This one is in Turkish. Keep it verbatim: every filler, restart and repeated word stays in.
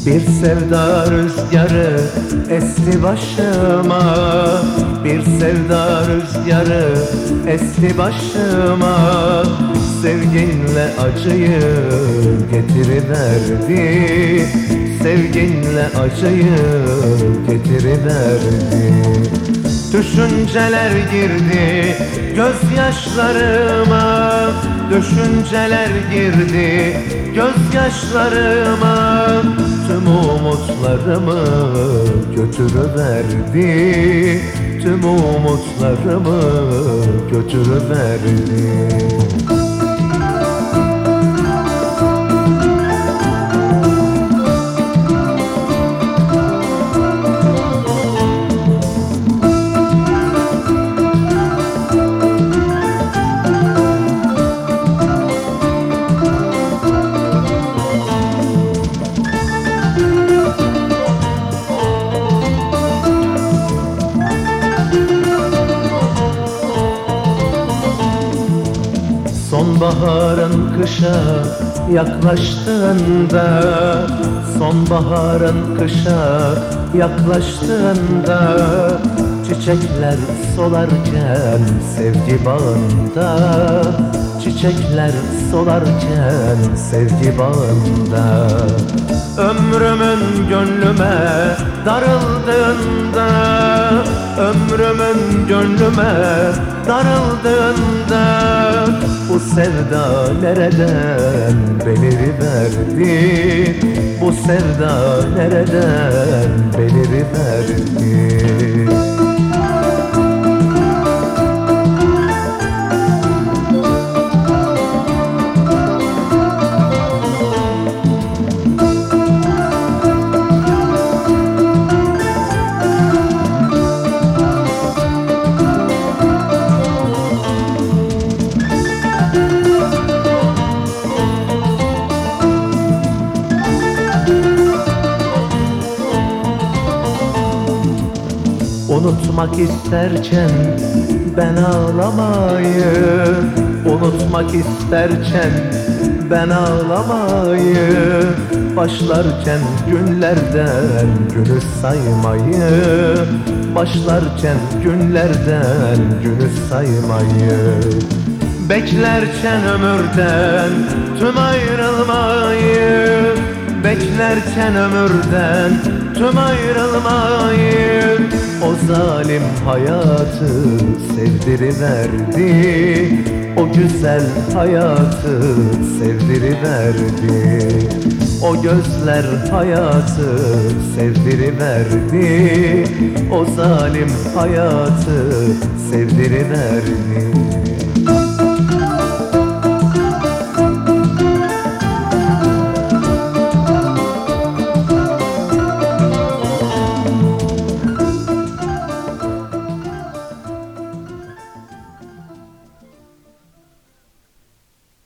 Bir sevda rüzgarı esti başıma, bir sevda rüzgarı esti başıma. Sevginle acıyı getiriverdi, sevginle acıyı getiriverdi. Düşünceler girdi gözyaşlarıma, düşünceler girdi gözyaşlarıma. Tüm umutlarımı götürüverdi, tüm umutlarımı götürüverdi. Sonbaharın kışa yaklaştığında, sonbaharın kışa yaklaştığında, çiçekler solarken sevgi bağında, çiçekler solarken sevgi bağında. Ömrümün gönlüme darıldığında, ömrümün gönlüme darıldığında, bu sevda nereden beliriverdi, bu sevda nereden beliriverdi. Unutmak isterken ben ağlamayı, unutmak isterken ben ağlamayı, başlarken günlerden günü saymayı, başlarken günlerden günü saymayı. Beklerken ömürden tüm ayrılmayı, beklerken ömürden tüm ayrılmayı. O zalim hayatı sevdiriverdi, o güzel hayatı sevdiriverdi. O gözler hayatı sevdiriverdi, o zalim hayatı sevdiriverdi.